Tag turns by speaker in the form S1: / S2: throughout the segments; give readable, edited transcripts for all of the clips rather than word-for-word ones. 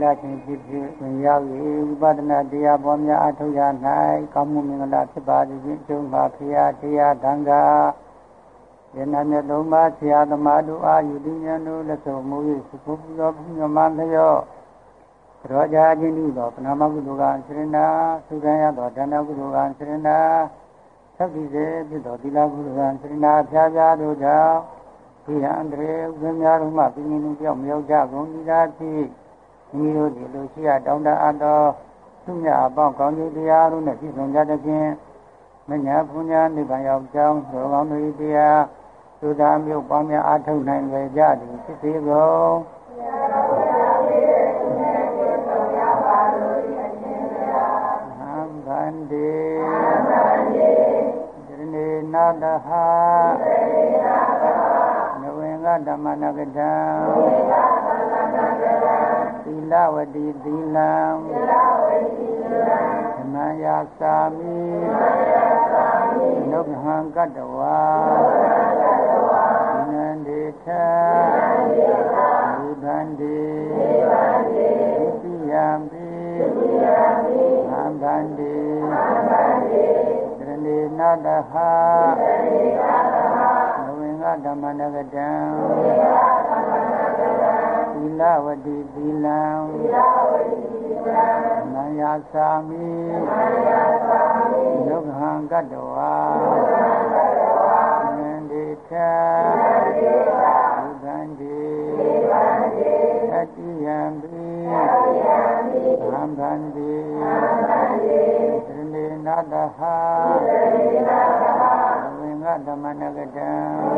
S1: လချင်းဖြစ်ဖြစ်ဝင်ရောက်၍ဝိပဿနာတရားပေါ်များအထောက်ရ၌ကောင်းမှုမင်္ဂလာဖြစ်ပါသည်ဖြင့်ကျုံပါဖရာတရားသံဃာယန္နာမြတ်သုံးပါးဆရာသမားတို့အားယူသည်ဉာဏ်တို့လက်ဆုံးမူ၍စုဖို့ပြုတော်ဘုရားမလျော့သောကြာခြင်းဤသောပဏာမကုသိုလ်ကံစရဏသုဒ္ဓရသောဒါနကုသိုလ်ကံစရဏသက္တိစေဖြစ်သောသီလကုသိုလ်ကံစရဏဖြာဖြာတို့ကြောင့်ဒီအန္တရာယ်ဝိများတို့မှပြင်းပြင်းပြောင်းမြောက်ကြကုန်၏သာဖြစ်မိတို့ဒီလိုရှိရတောင်းတအပ်သောသူမြတ်အပေါင်းကောင်းကျိုးတရားတို့နဲ့ပြည့်စုံကြသဖြင့်မညာဘုညာနိဗ္ဗာန်ရောက်ကြောင်းသောကောင်းတို့၏တရားသုဒ္ဓမြို့ပေါင်းများအားထုတ်နိုင်ကြသည်ဖြစ်စေကုန်ဗန္တိဒရဏေနာတဟနဝေင္ကဓမ္မနဂတံသီလဝတိသီလံဓမ္မယာစာမိနုဂဟံကတဝါနန္ဒေထနိဗ္ဗန္တိသိယံပိဟံဗန္တိသရဏေနာတဟနဝေင္ကဓမ္မနဂတံသီလဝတိသီလံနံယာစာမိယုဂဟံကတဝါနန္ဒေထဗန္တိသတိယံပိဟံဗန္တိသရဏေနာတဟနဝေင္ကဓမ္မနဂတံ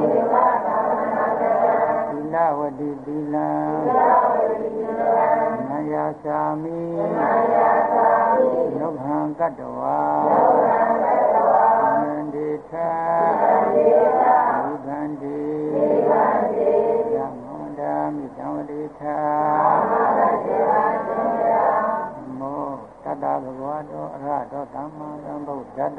S1: သီလဝတိသီလံနံယာစာမိယုဂဟံကတဝါနန္ဒေထဗန္တိယမန္တမိသံဝတိထမောတတ္တဘဂဝတောအရဟတောသမ္မာသမ္ဗုဒ္ဓတ္တ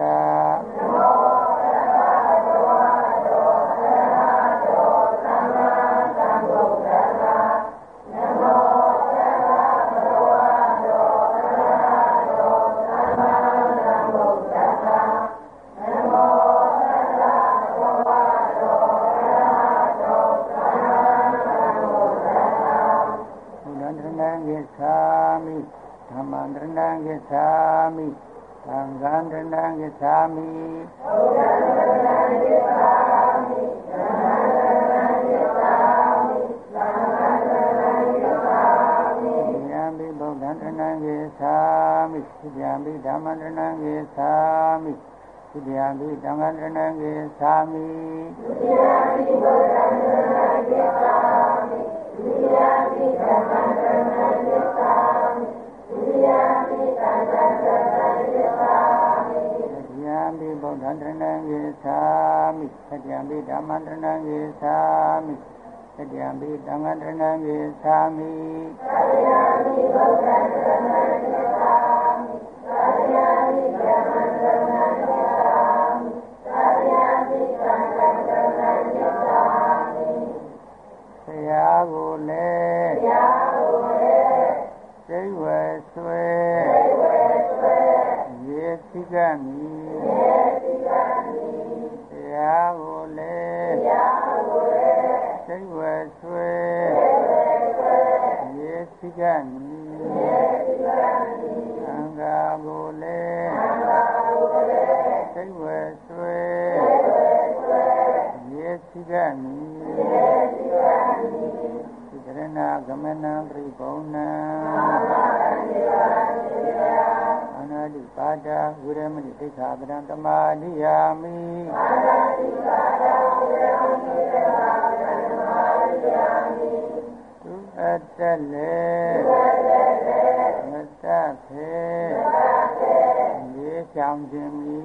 S1: ဓမ္မံတရဏံဂစ္ဆာမိသံဃံတရဏံဂစ္ဆာမိဘုရားတရဏံဂစ္ဆာမိဓမ္မံတရဏံဂစ္ဆာမိသံဃံတရဏံဂစ္ဆာမိယံဘိဗုဒ္ဓံတရဏံဂစ္ဆာမိယံဘိဓမ္မံတရဏံဂစ္ဆာမိယံဘိသံဃံတရဏံဂစ္ဆာမိယံဘိဗုဒ္ဓံတရဏံဂစ္ဆာမိယံဘိဓမ္မံတရဏံဂစ္ဆာမိယံဘိသံဃံတရဏံဂစ္ဆာမိယံဘိဗုဒ္ဓံတရဏံဂစ္ဆာမိယံဘိဓမ္မံတရဏံဂစ္ဆာမိယံဘိသံဃံတရဏံဂစ္ဆာမိယံဘိဗုဒ္ဓံတရဏံဂစ္ဆာမိယံဘိဓမ္မံတရဏံဂစ္ဆာမိယံဘိသံဃံတရဏံဂစ္ဆာမိဆရာကိုလည်းစိတ်ဝဲဆွဲရေသိကမီတရားကိုလည်းစိတ်ဝဲဆွဲရေသိကမီသံဃာကိုလည်းစိတ်ဝဲဆွဲရေသိကမီသရဏဂမနံပရိပုံဏံအနာတိပါဒဝိရမဏိသိက္ခာပဒံသမာဓိယာမိအနာတိပါဒဝိရမဏိသိက္ခာပဒံသမာဓိယာမိသူအတ္တလေမတ္တဖေရေချောင်းခြင်းမိ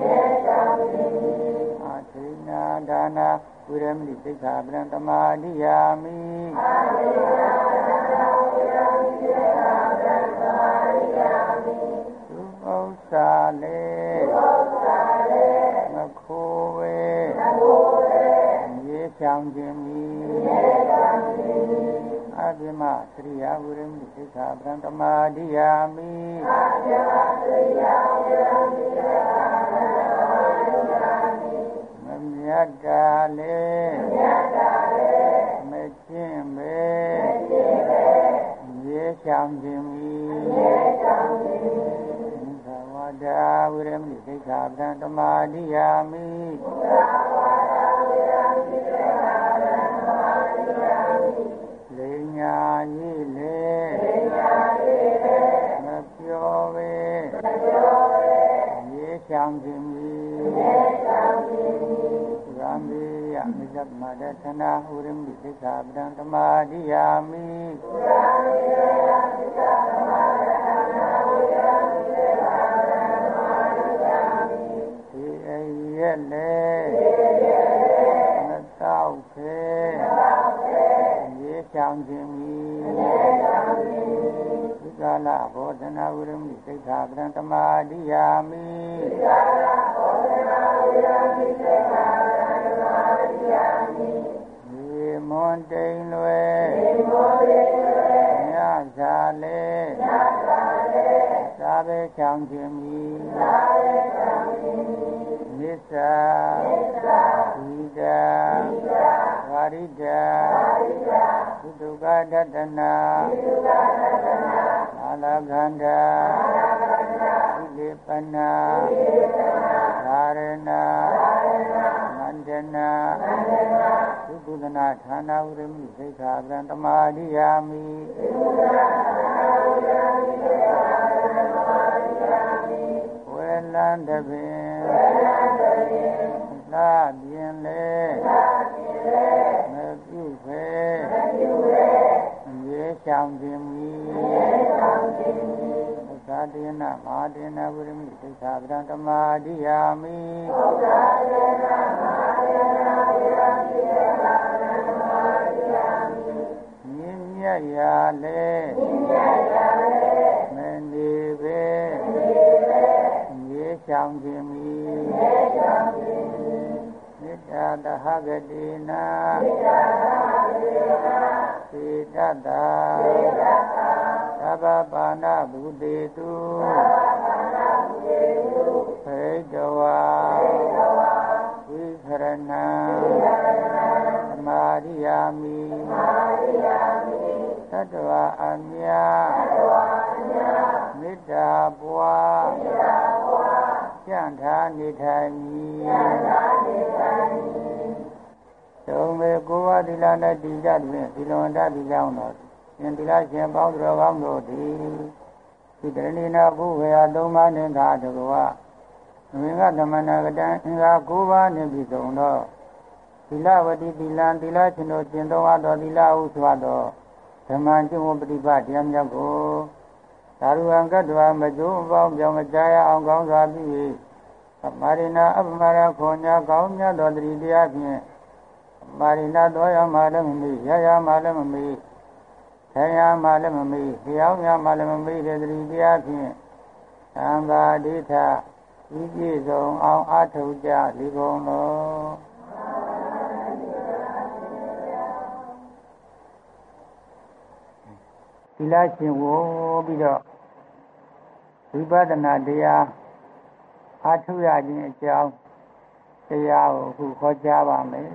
S1: အထိနာဒါနာဝိရမဏိသိက္ခာပဒံသမာဓိယာမိသူဥစ္စာလေမခိုးဝေရေချောင်းခြင်းမိအပြမသရိယာဝိရမိသိက္ခာပဒံသမာဓိယာမိမမြတ်တာလေမကျင့်ပဲရေချောင်ခြင်းမီသဝဒာဝိရမိသိက္ခာပဒံသမာဓိယာမိလေညာရေးလေမပြောပဲရေချောင်ခြင်းမီရံမေယမိဇ္ဇမဒသနာဝိရမိသိက္ခာပဒံသမာဓိယာမိဒီအရက်လေမတောက်ခဲရေချောင်ခြင်းမီဒီကာလဘောဓနာဝိရမိသိက္ခာပဒံသမာဓိယာမိရေမွန်တိန်လွယ်ညစာလေသာပဲချောင်ခြင်းမီမစ္ဆာဝိဒာဝါရိဒာသုတုကဒတနာအာလခန္ဓာဣလေပနာသာရဏမန္တနာသုကုသနာဌာနဝရမိသိက္ခာပဒံသမာဓိယာမိဝေလံတပင်လာပြင်းလေမပြုဖေရေချောင်ခြင်းမီသာတေနမဟာတေနဝိရမိသိက္ခာပဒံသမာဓိယာမိမြင့်မြတ်ရာလေမနေပဲရေချောင်ခြင်းမီမေတ္တာတဟဂတိနာစေတတ္တာသဗ္ဗပါဏဗုတေတုဖိတဝါဝိခရဏံသမာရိယာမိသတ္တဝါအမြမေတ္တာပွားကြံ့ထာနေထိုင်မည်သုံးမေကိုဝသီလနဲ့တည်ကြတွင်ဒီလွန်တတ်ပြီးကြောင်းတော်ရှင်သီလရှင်ပေါင်းတော်ကောင်းတို့သည်ဒီတရဏိနာဘုဝေယသုံးပါးနှင့်သာတကဝဝိင္ကသမဏကတံအင်္ဂါ၉ပါးနှင့်ပြီးဆုံးသောသီလဝတိသီလံသီလရှင်တို့ကျင့်တော်သောသီလဟုဆိုသောဓမ္မကျင့်ဝတ်ပฏิပတ်တရားများကိုသာရုံကတ္တဝမကျိုးအပေါင်းပြောင်းမကြားရအောင်ကောင်းစွာပြီးမာရိနာအပမရခေါ်ညာကောင်းမြတ်သောတတိတရားဖြင့်မာရိနာတော်ရမှလည်းမမေ့ရရမှလည်းမမေ့ဆရာမှလည်းမမေ့တရားများမှလည်းမမေ့တဲ့တတိတရားဖြင့်သံဃာဒိဋ္ဌဤပြည့်စုံအောင်အထောက်ကြလိကုန်တော်သီလရှင်ဝပြီးတော့ဝိပဿနာတရားအားထုတ်ရခြင်းအကြောင်းတရားကိုခုခေါ်ကြားပါမယ်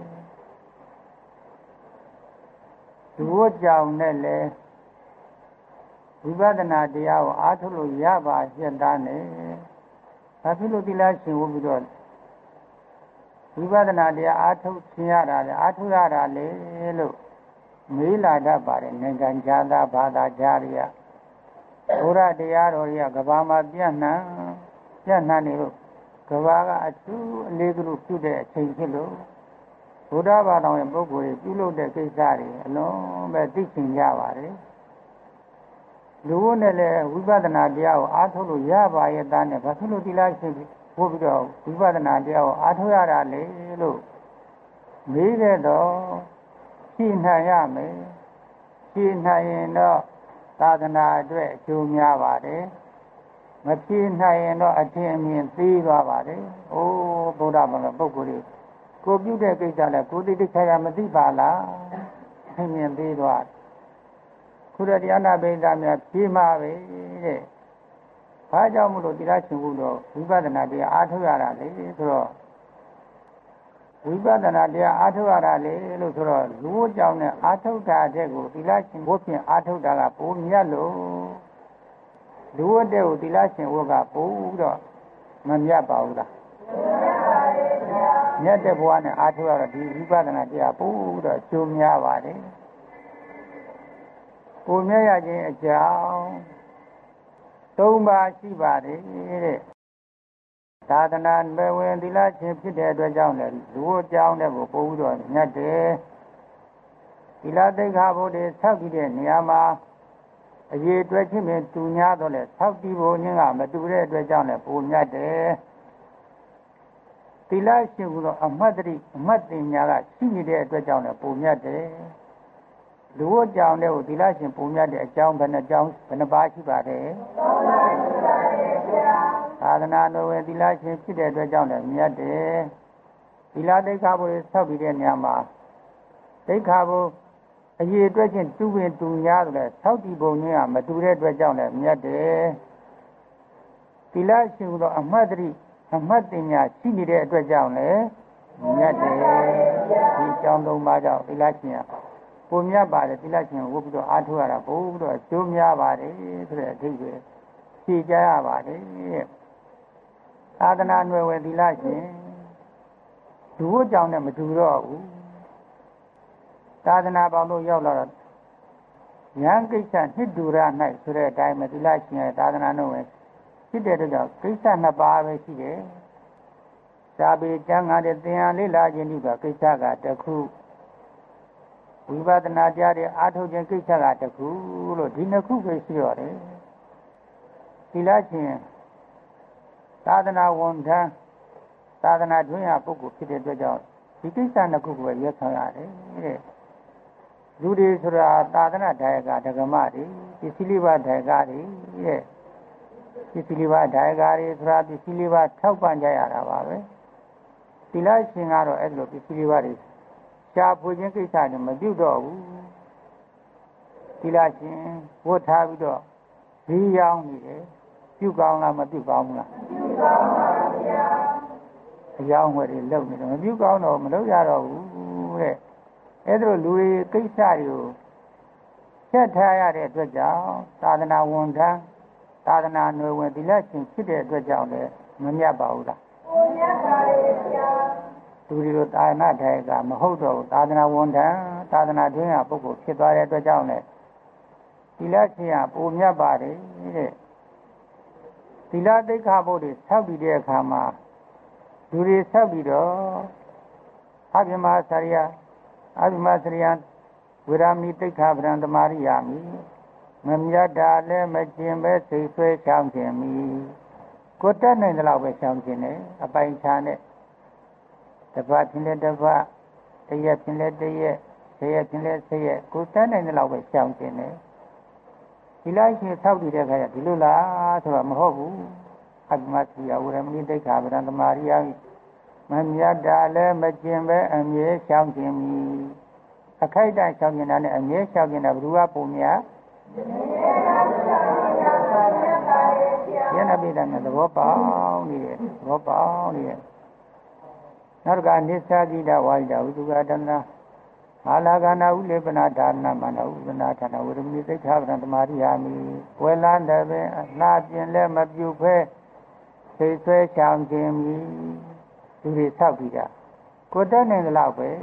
S1: ဒီဝတ်ကြောင့်နဲ့လေဝိပဿနာတရားကိုအားထုတ်လို့ရပါဖြစ်တာနဲ့ဘာဖြစ်လို့သီလရှင်ဝပြီးတော့ဝိပဿနာတရားအားထုတ်ခြင်းရတာလေအားထုတ်ရတာလေလို့မေးလာတတ်ပါတယ်နိုင်ငံခြားသားဘာသာကြားရဘုရားတရားတော်ကြီးကကဘာမှာပြန့်နှံ့နေလို့ကဘာကအထူးအလေးကလို့ပြုတဲ့အချိန်ဖြစ်လို့ဘုရားဘာသာဝင်ပုဂ္ဂိုလ်တွေပြုလုပ်တဲ့ကိစ္စတွေအလုံးပဲသိချင်ကြပါတယ်လူဝနဲ့လည်းဝိပဿနာတရားကိုအားထုတ်လို့ရပါရဲ့သားနဲ့ဘာဖြစ်လို့သီလရှင်ဖို့ပြီးတော့ဝိပဿနာတရားကိုအားထုတ်ရတာလေလို့မေးတဲ့တော့ရှိနိုင်ရမယ်ရှိနိုင်ရင်တော့သာသနာအတွက်အကျိုးများပါတယ်မဖြေနိုင်ရင်တော့အထင်အမြင်သေးသွားပါတယ်။အိုးဗုဒ္ဓဘာသာပုဂ္ဂိုလ်တွေကိုပြုတဲ့ကိစ္စလဲကိုသိသိချာချာမသိပါလား။အထင်မြင်သေးသွား။ဒခုရတရားနာပိဋကများဖြေမှာပဲတဲ့ဘာကြောင့်မလို့သီလရှင်ဖို့တော့ဝိပဿနာတရားအားထုတ်ရတာလေဆိုတော့ဝိပဿနာတရားအားထုတ်ရတာလေလို့ဆိုတော့လူ့ကြောင့်နဲ့အားထုတ်တာတဲ့ကိုသီလရှင်ဖို့ဖြင့်အားထုတ်တာကပိုမြတ်လို့လူ့တဲ့ကိုသီလရှင်ဖို့ကပိုတော့မမြတ်ပါဘူးလားမြတ်တဲ့ဘဝနဲ့အားထုတ်ရတော့ဒီဝိပဿနာတရားပိုတော့ကျိုးများပါတယ်ကိုမြတ်ရခြင်းအကြောင်း၃ပါးရှိပါတယ်တဲ့သာသနာ့ဘဝင်သီလရှင်ဖြစ်တဲ့အတွက်ကြောင့်လည်းလူ့အကြောင်းတဲ့ကိုပို့ပြီးတော့မြတ်တယ်သီလသိက္ခာဘုဒ္ဓဆောက်တည်တဲ့နေရာမှာအရေးအတွက်ချင်းပင်တူများတော့လေဆောက်တည်ဖို့ခြင်းကမတူတဲ့အတွက်ကြောင့်လည်းပိုမြတ်တယ်သီလရှင်ကတော့အမှတ်တရအမှတ်တင်ညာကရှိနေတဲ့အတွက်ကြောင့်လည်းပိုမြတ်တယ်လူ့အကြောင်းတွေကိုသီလရှင်ပိုမြတ်တဲ့အကြောင်းဘယ်နှကြောင်းဘယ်နှပါးရှိပါတယ်၃ပါးရှိပါတယ်ဗျာသာသနာတော်ဝင်သီလရှင်ဖြစ်တဲ့အတွက်ကြောင့်လည်းမြတ်တယ်သီလသိက္ခာဘုရားဆောက်ပြီးတဲ့နေရာမှာသိက္ခာဘုအရေးအတွက်ချင်းတူပင်တူများတယ်လေဆောက်တည်ပုံချင်းကမတူတဲ့အတွက်ကြောင့်လည်းမြတ်တယ်သီလရှင်ကတော့အမှတ်တရအမှတ်တင်ညာရှိနေတဲ့အတွက်ကြောင့်လည်းမြတ်တယ်ဒီအကြောင်း၃ပါးကြောင့်သီလရှင်ကပုံမြတ်ပါတယ်သီလရှင်ဝုတ်ပြီးတော့အားထုတ်ရတာပို့ပြီးတော့ကျိုးများပါတယ်ဆိုတဲ့အဓိပ္ပာယ်ဖြေကြရပါတယ်သာသနာ့နယ်ဝယ်သီလရှင်လူ့အကြောင်းနဲ့မတူတော့ဘူးသာသနာပေါင်းတို့ရောက်လာတော့ဉာဏ်ကိစ္စနှစ်တူရ၌ဆိုတဲ့အတိုင်းသီလရှင်ရဲ့သာသနာ့နယ်ဝယ်ဖြစ်တဲ့အတွက်ကြောင့်ကိစ္စ2ပါးပဲရှိတယ်စာပေကျမ်းဂန်တဲ့သင်္ဟာလေးလာခြင်းဒီကကိစ္စကတစ်ခုဝိပဿနာကြားတဲ့အာထုတ်ခြင်းကိစ္စကတစ်ခုလို့ဒီ2ခုပဲရှိရတယ်သီလရှင်သာသနာဝန်ထမ်းသာသနာတွင်ရပုဂ္ဂိုလ်ဖြစ်တဲ့အတွက်ကြောင့်ဒီကိစ္စ2ခုကိုရွတ်ဆောင်ရတယ်တဲ့လူတွေဆိုတာသာသနာဒါယကဒဂမတွေပစ္စည်းလေးပါးဒါယကတွေတဲ့ပစ္စည်းလေးပါးဒါယကတွေဆိုတာပစ္စည်းလေးပါးထောက်ပံ့ကြရတာပါပဲသီလရှင်ကတော့အဲ့လိုပစ္စည်းလေးပါးတွေရှားဖွေခြင်းကိစ္စနဲ့မပြုတ်တော့ဘူးသီလရှင်ဝတ်ထားပြီးတော့ဈေးရောင်းနေတယ်ပြုတ်ကောင်းလားမပြုတ်ကောင်းဘူးလားပြုတ်ကောင်းပါဗျာအယောင်းဝယ်တွေလုပ်နေတယ်မပြုတ်ကောင်းတော့မလုပ်ရတော့ဘူးတဲ့အဲ့ဒါလိုလူတွေကိစ္စတွေကိုချက်ထားရတဲ့အတွက်ကြောင့်သာသနာဝန်ထမ်းသာသနာ့နယ်ဝင်သီလရှင်ဖြစ်တဲ့အတွက်ကြောင့်လည်းမမြတ်ပါဘူးလားမမြတ်ပါရဲ့ဗျာသူတွေလိုသာသနာ့ထိုင်ကမဟုတ်တော့ဘူးသာသနာဝန်ထမ်းသာသနာတွင်ရပုဂ္ဂိုလ်ဖြစ်သွားတဲ့အတွက်ကြောင့်လည်းသီလရှင်ကပိုမြတ်ပါတယ်တဲ့သီလသိက္ခာပုဒ်တွေဆောက်ပြီးတဲ့အခါမှာလူတွေဆောက်ပြီးတော့အภิမစရိယဝိရာမိသိက္ခာပဒံသမာရိယာမိမမြတ်တာလည်းမကျင်ပဲစိတ်ဆွဲချောင်းခြင်းမိကိုယ်တက်နိုင်တဲ့လောက်ပဲချောင်းခြင်းနဲ့အပိုင်ချာနဲ့တပတ်ဖြစ်လဲတပတ်တရက်ဖြစ်လဲတရက်ဆယ်ရက်ဖြစ်လဲဆယ်ရက်ကိုယ်တက်နိုင်တဲ့လောက်ပဲချောင်းခြင်းနဲ့ဒီလိုက်ရှင်ဆောက်တည်တဲ့ခါကျဒီလိုလားဆိုတော့မဟုတ်ဘူးအတ္တမစီယဝရမဏိတိခါဗရံသမာရိယမမြတ်တာလည်းမကျင်ပဲအမြဲရှောင်ခြင်းမိအခိုက်အတန့်ရှောင်ခြင်းတာနဲ့အမြဲရှောင်ခြင်းတာဘယ်သူကပုံများယန္နပိဒံနဲ့သဘောပေါက်နေတယ်သဘောပေါက်နေတယ်နောက်တစ်ခါနိစ္စကိတဝါရိတဝိသုကတနာအာလာကနာဥလေပနာဒါနမနာဥပနာဌာနဝရမိသိက္ခာပဒံသမာရိယာမိဝေလန္တပင်အလှပြင်လည်းမပြုတ်ဖဲစိတ်ဆွဲချောင်ခြင်းမိလူတွေဆောက်ပြီးတာကိုယ်တက်နိုင်သလောက်ပဲ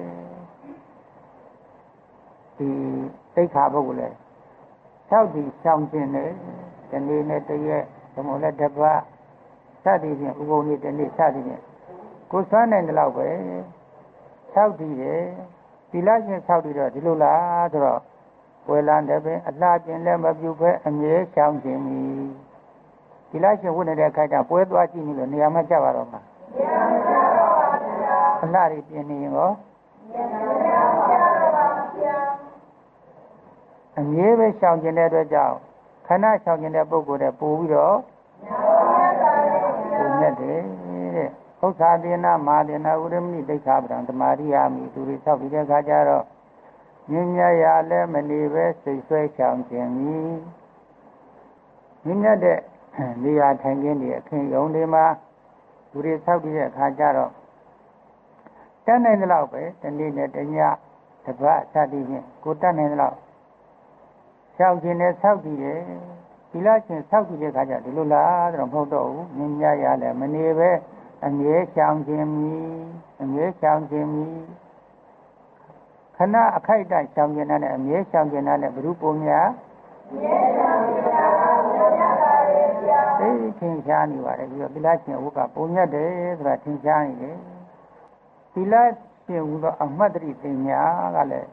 S1: ဒီသိက္ခာပုဂ္ဂိုလ်လည်းဆောက်ပြီးရှောင်ခြင်းနဲ့ဒီနေ့နဲ့တရက်ဓမ္မလည်းတစ်ပတ်စသည်ဖြင့်ဥပုံနေ့တစ်နေ့စသည်ဖြင့်ကိုယ်ဆွမ်းနိုင်သလောက်ပဲဆောက်တည်တယ်သီလရှင်ဆောက်တည်တော့ဒီလိုလားဆိုတော့ဝေလန်တဲ့ပင်အလှပြင်လည်းမပြုတ်ဖဲအမြဲရှောင်ခြင်းမိသီလရှင်ဝတ်နေတဲ့ခိုက်တာပွဲသွားကြည့်နေလို့နေရာမကျပါတော့မှာနေရာမကျပါဘူးဗျာအလှတွေပြင်နေရင်ရောအမြဲပဲရှောင်ကျင်တဲ့အတွက်ကြောင့်ခဏရှောင်ကျင်တဲ့ပုဂ္ဂိုလ်တွေပို့ပြီးတော့ပုံနဲ့တယ်တဲ့ဥစ္စာဒေနမာဒေနဥရမဏိသိက္ခာပဒံသမာရိယာမိသူတွေဆောက်ပြီးတဲ့အခါကျတော့မြင်မြတ်ရလည်းမနေပဲစိတ်ဆွဲချောင်ခြင်းသည်မြင်မြတ်တဲ့နေရာထိုင်ခင်းတွေအခင်းရုံတွေမှာလူတွေဆောက်တည်တဲ့အခါကျတော့တတ်နိုင်သလောက်ပဲတနေ့နဲ့တညတစ်ပတ်စသည်ဖြင့်ကိုတတ်နိုင်သလောက်ဆောက်ခြင်းနဲ့ဆောက်တည်တယ်သီလရှင်ဆောက်တည်တဲ့အခါကျဒီလိုလားတော့မဟုတ်တော့ဘူးမြင်မြတ်ရလည်းမနေပဲအမြဲချောင်ခြင်းမီအမြဲချောင်ခြင်းမီခဏအခိုက်အတန့်ချောင်ခြင်းနဲ့အမြဲချောင်ခြင်းနဲ့ဘုရုပုံများအမြဲချောင်ခြင်းတာပါဘုရားပါလေဗျာသိထင်ရှားနေပါတယ်ပြီးတော့သီလရှင်ဝုကပုံမြတ်တယ်ဆိုတာထင်ရှားနေတယ်သီလရှင်ဝုကအမှတ်တရပညာကလည်း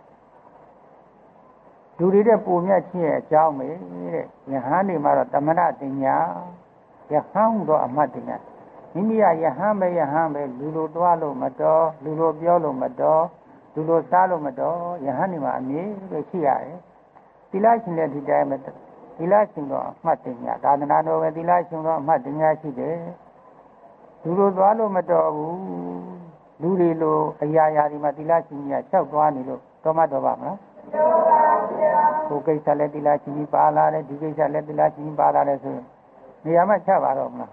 S1: လူတွေတဲ့ပုံမြတ်ခြင်းရဲ့အကြောင်းပဲတဲ့ယဟန်တွေမှာတော့တမဏပညာယဟန်တော့အမှတ်တညာမိမိကယဟန်ပဲလူလိုသွားလို့မတော်လူလိုပြောလို့မတော်လူလိုစားလို့မတော်ယဟန်တွေမှာအမြဲပဲရှိရတယ်သီလရှင်တဲ့ဒီတိုင်းပဲသီလရှင်တော့အမှတ်တညာသာသနာတော်ပဲသီလရှင်တော့အမှတ်တညာရှိတယ်လူလိုသွားလို့မတော်ဘူးလူတွေလိုအရာရာဒီမှာသီလရှင်ကြီးကလျှောက်သွားနေလို့တော်မတော်ပါမလားတော်ပါဗျာဟိုကိစ္စလည်းသီလရှင်ကြီးပါလာတယ်ဒီကိစ္စလည်းသီလရှင်ကြီးပါလာတယ်ဆိုရင်နေရာမှာချပါတော့မလား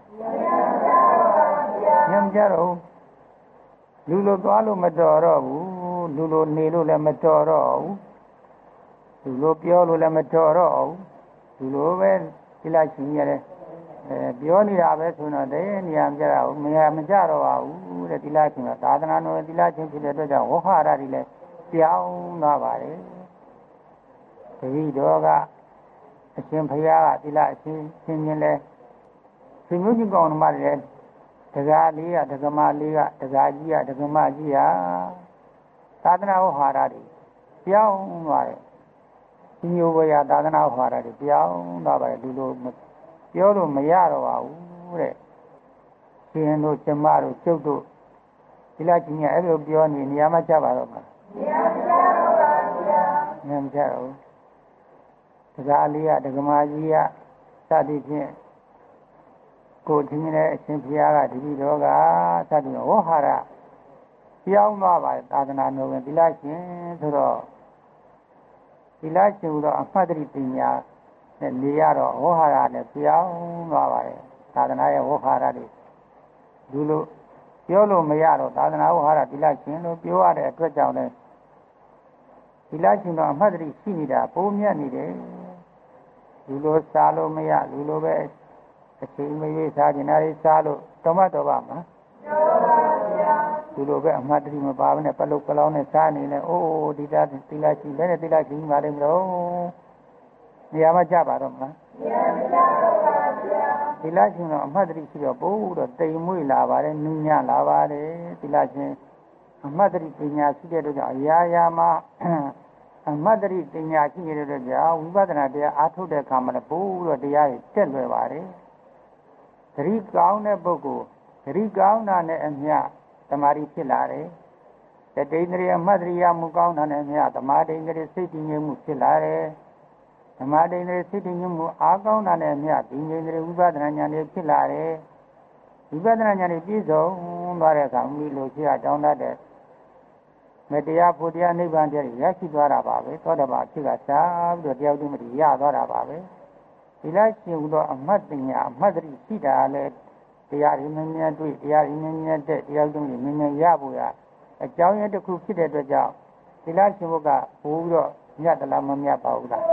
S1: ညံကြတော့လူလိုသွားလို့မတော်တော့ဘူးလူလိုနေလို့လည်းမတော်တော့ဘူးလူလိုပြောလို့လည်းမတော်တော့ဘူးလူလိုပဲသီလရှင်ကြီးရတယ်ပြောနေတာပဲဆိုတော့တည်းနေရာမကြတော့ဘူးနေရာမကြတော့ပါဘူးတဲ့သီလရှင်ကသာသနာတော်သီလရှင်ဖြစ်တဲ့အတွက်ကြောင့်ဝဟရတွေလည်းပြောင်းသွားပါတယ်တတိတော်ကအရှင်ဘုရားကသီလအရှင်ရှင်ချင်းလဲဆွေမျိုးချင်းကောင်းဓမ္မတွေတက္ကလေးကတက္ကမလေးကတက္ကကြီးကတက္ကမကြီးကသာသနာ့ဝဟရတွေပြောင်းသွားတယ်ဒီမျိုးဘုရားသာသနာ့ဝဟရတွေပြောင်းသွားပါတယ်လူလိုပြောလို့မရတော့ပါဘူးတဲ့ရှင်တို့ကျမတို့ကျုပ်တို့သီလကြီးကအဲ့လိုပြောနေရာမှာကြပါတော့မှာနေရာမကြတော့ပါဗျာနေရာမကြတော့တက္ကလေးကတက္ကမကြီးကစသည်ဖြင့်ကိုယ်ထင်းတဲ့အရှင်ဘုရားကတတိတော်ကစသည်ဝဟရပြောင်းသွားပါတယ်သာသနာတော်ဝင်သီလရှင်ဆိုတော့သီလရှင်တော့အမှတ်တရပညာနဲ့နေရတော့ဝဟရနဲ့ပြောင်းသွားပါတယ်သာသနာရဲ့ဝဟရတွေလူလိုပြောလို့မရတော့သာသနာဝဟရသီလရှင်လို့ပြောရတဲ့အတွက်ကြောင့်လည်းသီလရှင်တော့အမှတ်တရရှိနေတာပုံမြတ်နေတယ်လူလိုစားလို့မရလူလိုပဲအချိန်မရွေးစားကျင်တာလေးစားလို့တော်မတော်ပါမလားတော်ပါဗျာဒီလိုပဲအမှတ်တရမပါဘဲနဲ့ပလုတ်ပလောင်းနဲ့စားနေလဲအိုးဒီတာသီလရှိလဲသီလရှိမှလည်းမလို့နေရာမှာကြပါတော့မလားနေရာမကြတော့ပါဗျာသီလရှင်တော့အမှတ်တရရှိတော့ပို့တော့တိမ်မွေ့လာပါတယ်နူးညံ့လာပါတယ်သီလရှင်အမှတ်တရပညာရှိတဲ့တို့ကြောင့်အရာရာမှာအမှတ်တရပညာရှိနေတဲ့တို့ကြောင့်ဝိပဿနာတရားအားထုတ်တဲ့အခါမှာလည်းပို့တော့တရားတွေတက်လွယ်ပါတယ်သတိကောင်းတဲ့ပုဂ္ဂိုလ်သတိကောင်းတာနဲ့အမျှသမာဓိဖြစ်လာတယ်။တတိန္ဒြေအမှတ်တရမှုကောင်းတာနဲ့အမျှသမာဓိန္ဒြေစိတ်တည်ငြိမ်မှုဖြစ်လာတယ်။သမာဓိန္ဒြေစိတ်တည်ငြိမ်မှုအားကောင်းတာနဲ့အမျှဒီဉာဏ်တွေဝိပဿနာဉာဏ်တွေဖြစ်လာတယ်။ဝိပဿနာဉာဏ်တွေပြည့်စုံသွားတဲ့အခါမိလိုရှိတောင်းတတ်တဲ့မတရားဖို့တရားနိဗ္ဗာန်တရားရရှိသွားတာပါပဲ။သောတပန်ဖြစ်ကစားပြီးတော့တရားဥဒ္ဓမတိရသွားတာပါပဲ။သီလရှင်ဟူသောအမှတ်ပညာအမှတ်တရရှိတာလည်းတရားရင်းမြတ်တွေ့တရားရင်းမြတ်တဲ့တရားသုံးရင်းမြတ်ရဖို့ရအကြောင်းရင်းတစ်ခုဖြစ်တဲ့အတွက်ကြောင့်သီလရှင်ဘုကပို့ပြီးတော့မြတ်တလားမမြတ်ပါဘူးလား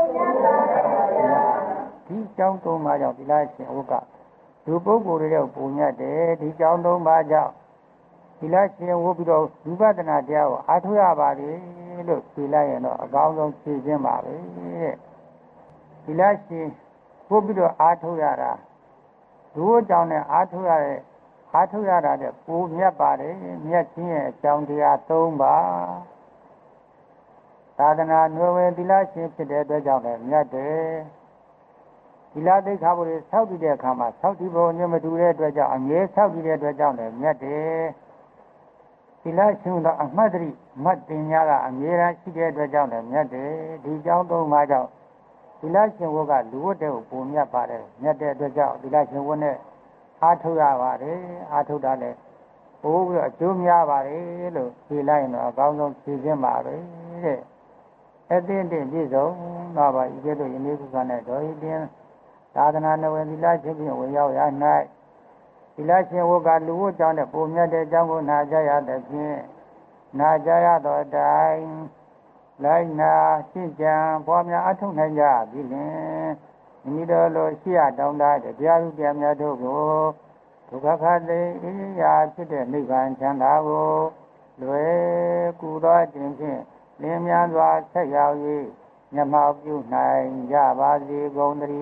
S1: ဒီကြောင်းသုံးပါးကြောင့်သီလရှင်ဘုကလူပုဂ္ဂိုလ်တွေတော့ပုံမြတ်တယ်ဒီကြောင်းသုံးပါးကြောင့်သီလရှင်ဝုပြီးတော့ဝိပဿနာတရားကိုအားထုတ်ရပါတယ်လို့ဖြေလိုက်ရင်တော့အကောင်းဆုံးဖြေခြင်းပါပဲတဲ့သီလရှင်ပို့ပြီးတော့အားထုတ်ရတာလူ့အကြောင်းနဲ့အားထုတ်ရတာတဲ့ပိုမြတ်ပါတယ်မြတ်ခြင်းရဲ့အကြောင်းတရား၃ပါးသာသနာ့နွယ်ဝင်သီလရှင်ဖြစ်တဲ့အတွက်ကြောင့်လည်းမြတ်တယ်သီလသိက္ခာပုရိဆောက်တည်တဲ့အခါမှာဆောက်တည်ပုံညမတူတဲ့အတွက်ကြောင့်အမြဲဆောက်တည်တဲ့အတွက်ကြောင့်လည်းမြတ်တယ်သီလရှင်သောအမှတ်တရမှတ်တင်ညာကအမြဲတမ်းရှိတဲ့အတွက်ကြောင့်လည်းမြတ်တယ်ဒီကြောင်း၃ပါးကြောင့်သီလရှင်ဝတ်ကလူဝတ်တဲ့ကိုပုံမြတ်ပါတယ်မြတ်တဲ့အတွက်ကြောင့်သီလရှင်ဝတ်နဲ့အားထုတ်ရပါတယ်အားထုတ်တာလည်းပိုးပြီးတော့အကျိုးများပါတယ်လို့ဖြေလိုက်ရင်တော့အကောင်းဆုံးဖြေခြင်းပါပဲတဲ့သိတဲ့ပြည့်စုံလာပါဤကဲ့သို့ယနေ့ကုသနဲ့တော်ဤတင်သာသနာတော်ဝင်သီလချင်းဖြင့်ဝင်ရောက်ရ၌သီလရှင်ဝတ်ကလူဝတ်ကြောင့်တဲ့ပုံမြတ်တဲ့အကြောင်းကိုနာကြားရသဖြင့်နာကြားရသောအတိုင်းလိုက်နာရှင်းကြံပွားများအထောက်နိုင်ကြပြီလင်မိမိတို့လိုရှိရတောင်းတတရားဥပဒေများတို့ကိုဒုက္ခခသိအရာဖြစ်တဲ့နိဗ္ဗာန်ချမ်းသာကိုလွယ်ကူသောအခြင်းဖြင့်လင်းမြန်စွာဆက်ရောက်၍မျက်မှောက်ပြုနိုင်ကြပါစေကုန်သတ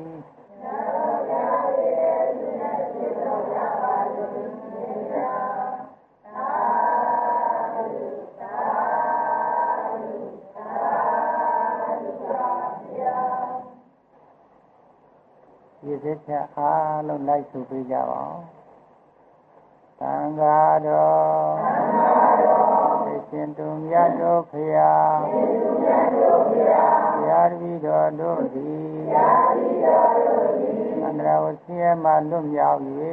S1: ည်းဒီစိတ်ချအားလုံးလိုက်ဆိုပေးကြပါဦးသံဃာတော်သိရှင်သူမြတ်တို့ဖရာဘုရားတပည့်တော်တို့သည်အန္တရာဝဆင်းရဲမှလွတ်မြောက်၍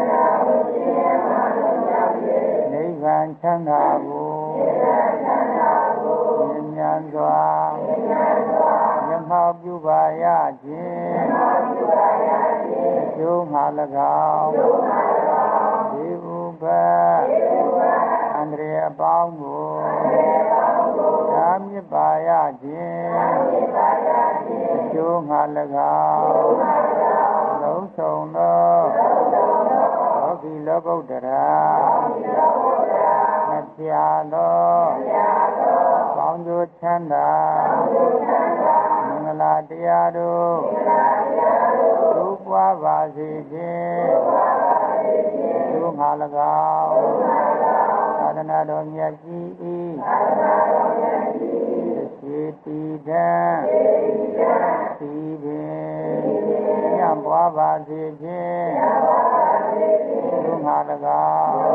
S1: နိဗ္ဗာန်ချမ်းသာကိုမြင်မြန်စွာမျက်မှောက်ပြုပါရခြင်းကျိုးမှ၎င်းဒီဥပအန္တရာယ်အပေါင်းကိုသာမြစ်ပါရခြင်းအကျိုးမှ၎င်းလုံးစုံသောလောကီလောကုတ္တရာမပြာသောကောင်းကျိုးချမ်းသာမင်္ဂလာတရားတို့ဒုပွားပါစေခြင်းဒုမှ၎င်းသာသနာတော်မြတ်ကြီး၏စေတီတံစီပင်ညံပွားပါစေခြင်းဒုမှ၎င်း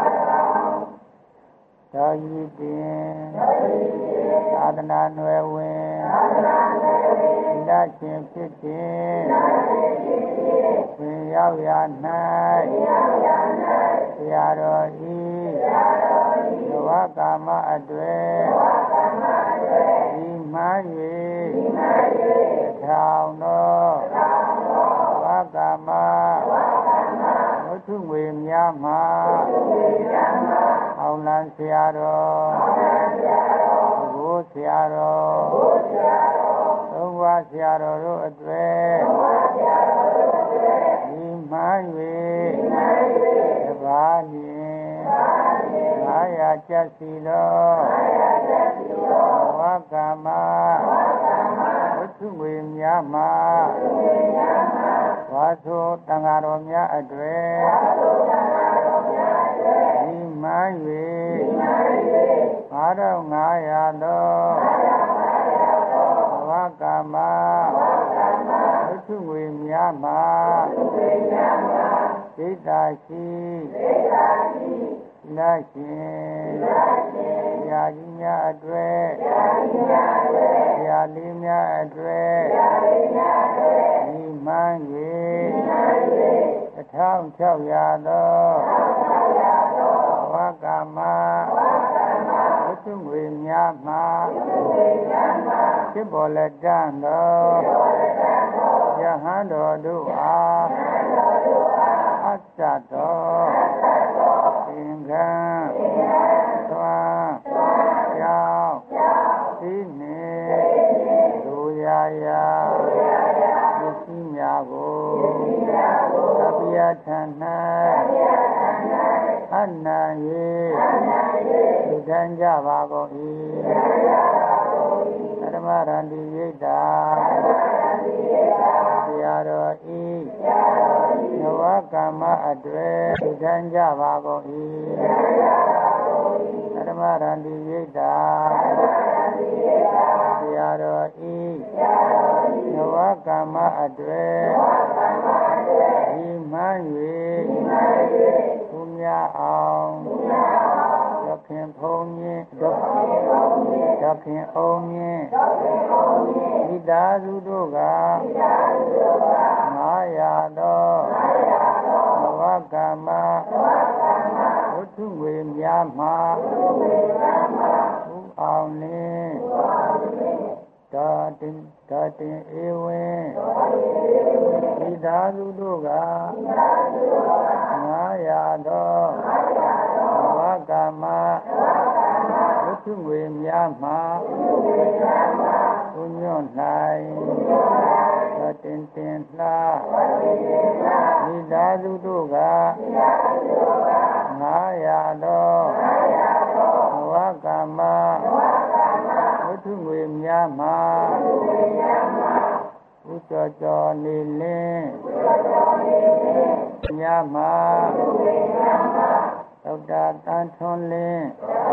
S1: တော်ဤပင်သာသနာနွယ်ဝင်သီလရှင်ဖြစ်ခြင်းဝင်ရောက်ရ၌ဆရာတော်ဤဘဝကာမအတွေ့ဒီမှန်၍ထောင်သောဘဝကာမဝတ္ထုငွေများမှာအောင်လန်းဆရာတော်ဘုရားဆရာတော်သုံးပါးဆရာတော်တို့အတွေ့ဒီမှန်၍တပါးလျင်900ကျပ်စီလောဘဝကာမဝတ္ထုငွေများမှာဝါဆိုတန်ဃာတော်များအတွေ့ဒီမှန်၍9500သောဘဝကာမဝတ္ထုငွေများမှာစိတ်သာရှိလာရှင်ဆရာကြီးများအတွေ့ဆရာလေးများအတွေ့ဒီမှန်၍1600သောဘဝကာမဝတ္ထုငွေများမှာဖြစ်ပေါ်လက်တန်းသောယဟန်တော်တို့အားအစ္ဆတော်သင်္ကန်းသွားကြောင်းဒီနေဒူရာယာပစ္စည်းများကိုသဗ္ဗယထံ၌အနံ၍လူတန်းကြပါကုန်၏ဓမ္မရန္တိယိတာဆရာတော်ဤနဝကမ္မအတွေ့လူတန်းကြပါကုန်၏ဓမ္မရန္တိယိတာဆရာတော်ဤနဝကမ္မအတွေ့ဒီမှန်၍သူများအောင်ဒုခင်ဖုံးမြင့်ဒုခင်အောင်မြင့်မိသားစုတို့က900သောဘဝကမ္မဝတ္ထုငွေများမှာဥအောင်လင်း tin ewen Di đá du đô gà ngã ya đo Vá gà ma Lúc thứ nguyện ya ma Ú nhọn lại tin la Di đá du đô gà ngã ya đo Vá gà ma Lúc thứ nguyện ya ma Ú cho nì linh Ya ma Độc đà tan thôn linh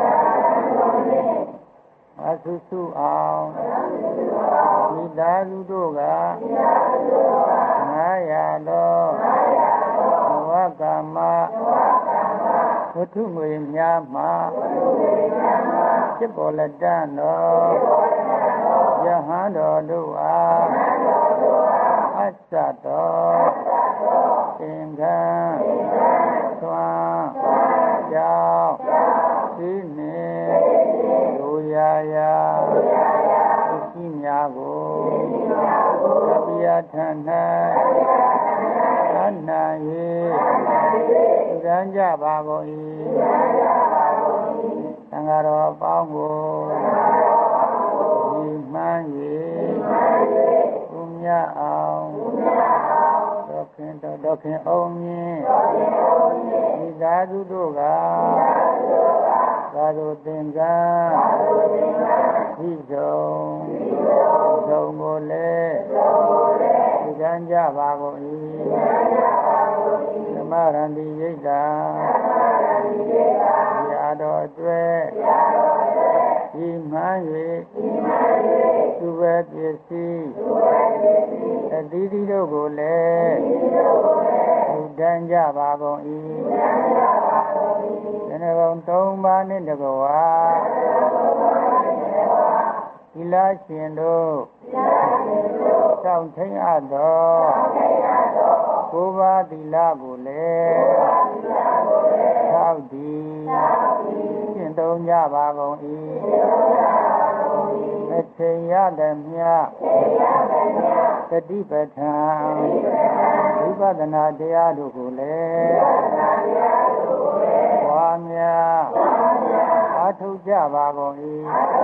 S1: Á su su ảo Di đá du đô gà ngã ya đo Vá gà ma Lúc thứ nguyện ya ma Chấp bộ là đàn đo Ya há đo đu á Át xạ đo Tình khăn Xoa Chào Chí nị Đu ya ya Chí nhà gồ Thập ya thân hai Thân na hi Tú rán chá ba gồ y Thằng gà rò bao ngô Di man yi Úng ya áo Đọc khen ông nhé Di đá du đô gà Gà đô tên gà Di dông Dông ngô lê Di đán chá ba gồ y Nama rán đi dây đá Di á đo tuệ Di man yi Su vẹ tiết si Tí tí đô gồ lê Di đán chá ba gồ y Dene gông tông ba nít đô gồ á Di lá xin đô Xong thính á đô Cô ba tí lá gồ lê Sao đi Xin tông chá ba gồ y Thầy ya đầm ya Tati bát thang Vipadanaတရားတို့ကိုလည်းပွားများအားထုတ်ကြပါကုန်၏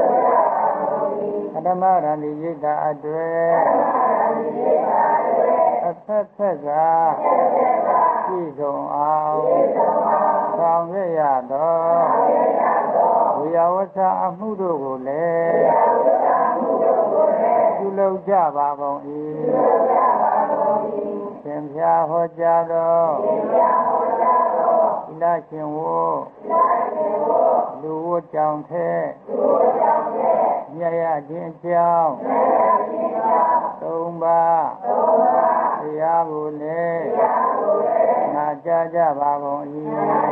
S1: အတ္တမရဏိယိတအတွေ့အဆက်ဆက်ကပြည့်စုံအောင်ဆောင်ရွက်ရသောဝိယဝဆာအမှုတို့ကိုလည်းပြုလုပ်ကြပါကုန်၏သင်္ဖြာဟောကြားသောသီလရှင်ဝလူဝကြောင့်ထဲမြတ်ရခြင်းကြောင့်သုံးပါးတရားကိုလည်းနာကြားကြပါကုန်၏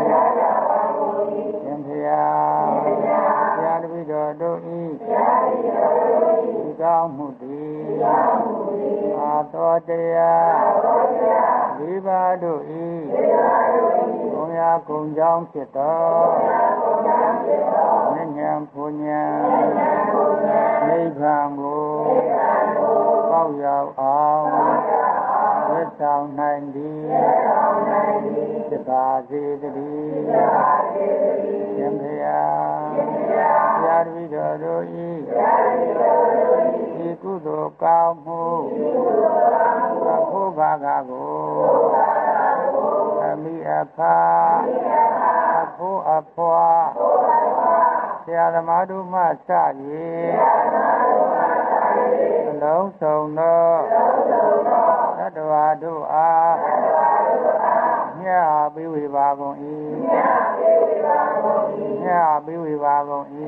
S1: သင်္ဖြာဘုရားတပည့်တော်တို့၏ဒီကောင်းမှုသည်အာသောတရားလေးပါးတို့၏ဘုရားကုံကြောင်းဖြစ်သောဉာဏ်ဘုညံနိဗ္ဗာန်ကိုပေါက်ရောက်အောင်ဝတ်ဆောင်နိုင်သည်သဘာစေတည်းယံဖယာဘုရားတပည့်တော်တို့၏ဒီကုသိုလ်ကောင်းမှုအဖို့ဘာကကိုအမိအဖာအဖို့အဖွာဆရာသမားတို့မှစ၍အလုံးစုံသောသတ္တဝါတို့အားမြတ်ပေးဝေပါကုန်၏မြတ်ပေးဝေပါကုန်၏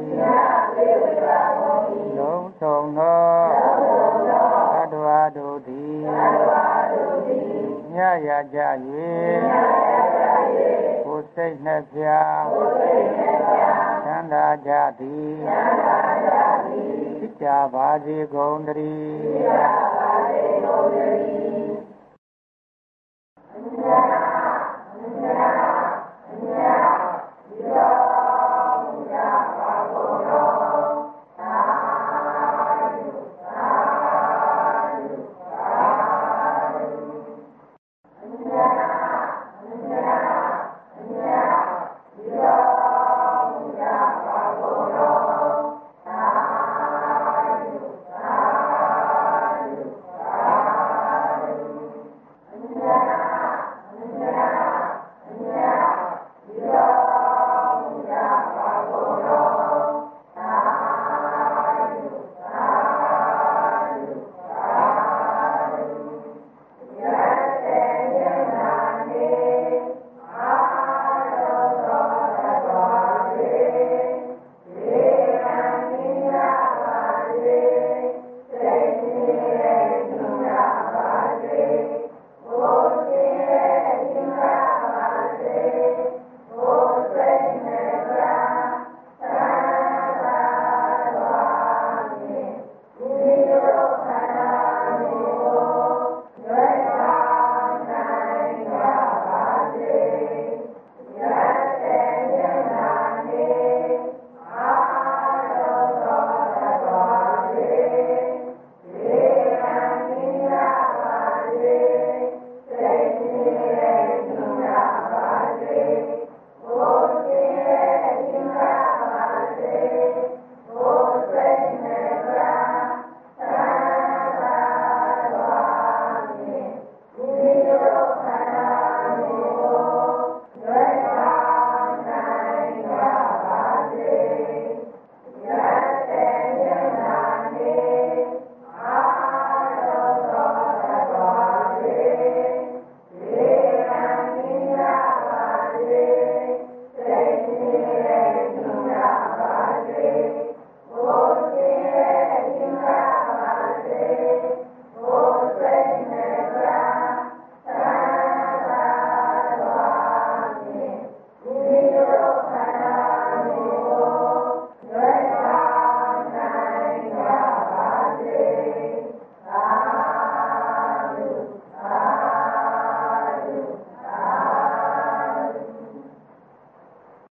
S1: လုံးစုံသောသတ္တဝါတို့သည်မြတ်ရကြ၍ကိုယ်စိတ်နှပြချမ်းသာကြသည်ဖြစ်ကြပါစေကုန်သတည်း